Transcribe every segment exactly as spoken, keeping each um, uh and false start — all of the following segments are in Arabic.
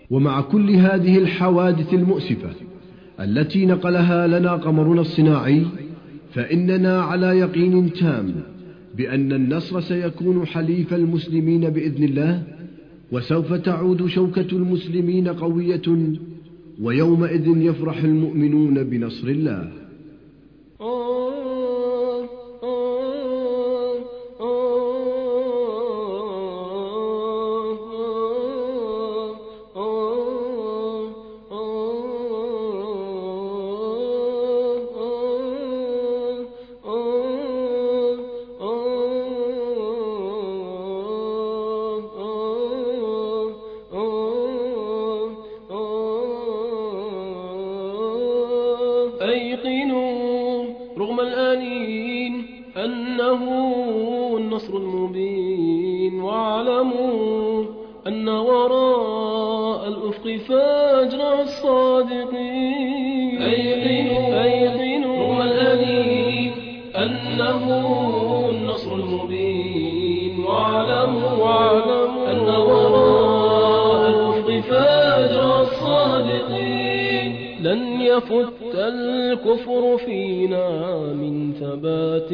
ومع كل هذه الحوادث المؤسفة التي نقلها لنا قمرنا الصناعي، فإننا على يقين تام بأن النصر سيكون حليف المسلمين بإذن الله، وسوف تعود شوكة المسلمين قوية، ويومئذ يفرح المؤمنون بنصر الله. أيقنوا رغم الآنين أنه النصر المبين، واعلموا أن وراء الأفق فجر الصادقين. أيقنوا أيقنوا رغم الآنين أنه النصر المبين، واعلموا واعلموا أن وراء الأفق فجر الصادقين. لن يفت الكفر فينا من ثبات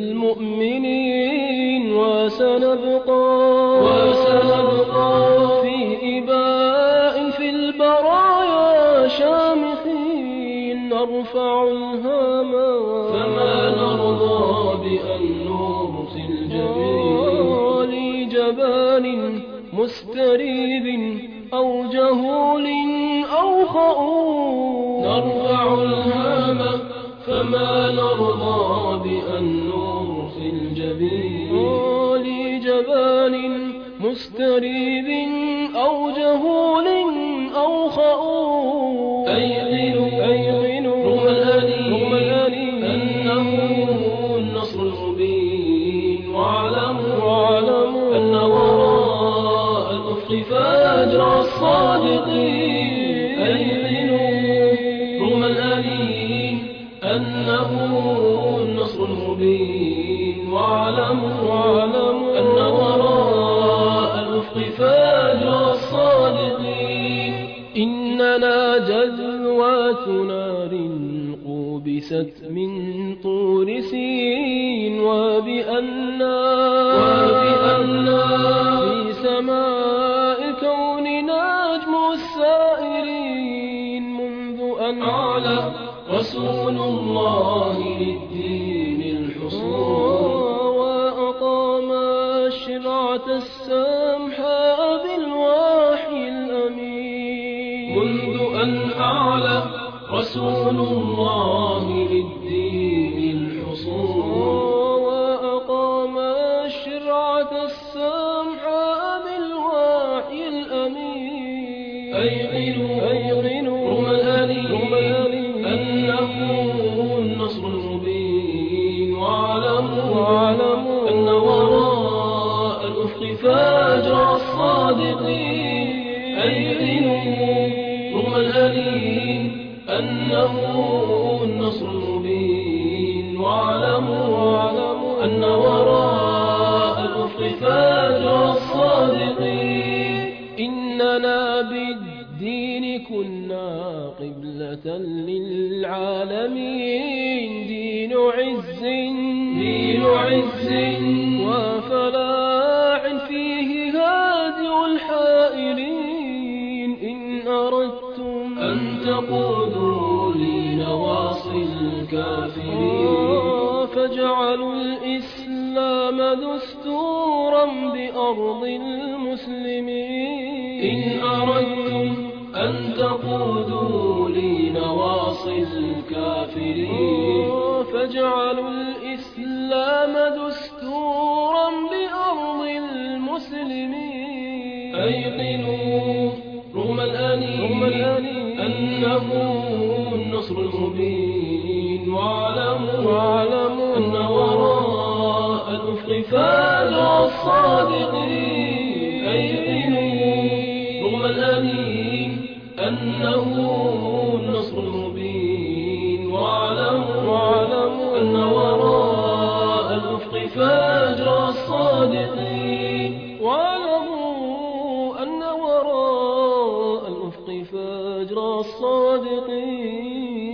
المؤمنين، وسنبقى وسنبقى في إباء في البرايا شامخين. نرفع الهامة فما نرضى بأن نرسي الجبين، لجبان مستريب أو جهول أو خؤون. نرفع الهامة فما نرضى بأن نرسي الجبين، لجبان مستريب أو جهول أو خؤون. أيقنوا أيقنوا رغم الآنين أنه النصر المبين، واعلموا أن وراء الأفق فجر الصادقين. أيقنوا رغم الآنين أنه النصر المبين، واعلموا أن وراء الأفق فجر الصادقين. إننا جذوات نار قوبست من طور سين، وبأننا وبأننا في سماء الكون نجم السائرين. منذ أن أعلى رسول الله للدين الحصول، وأقام الشرعة السمحاء بالوحي الأمين. منذ أن أعلى رسول الله للدين الحصول، وأقام الشرعة السمحاء بالوحي الأمين. أيقنوا أيقنوا رغم الآنين أنه النصر المبين، واعلموا أن وراء الأفق فجر الصادقين. أيقنوا رغم الآنين أنه النصر المبين، واعلموا أن وراء الأفق فجر الصادقين. إننا بالدين كنا قبلة للعالمين، دين عز دين عز وفلاح فيه هادي الحائرين. إن أردتم أن تقودوا لنواصي الكافرين، فاجعلوا الإسلام دستورا بأرض المسلمين. إن أردتم أن تقودوا لنواصي الكافرين، فاجعلوا الإسلام دستورا بأرض المسلمين. أيقنوا رغم الآنين أنه النصر المبين، واعلموا أن وراء الأفق فجر الصادقين. أيقنوا رغم الآنين أنه النصر المبين، واعلموا أن وراء الأفق فجر الصادقين. واعلموا أن وراء الأفق فجر الصادقين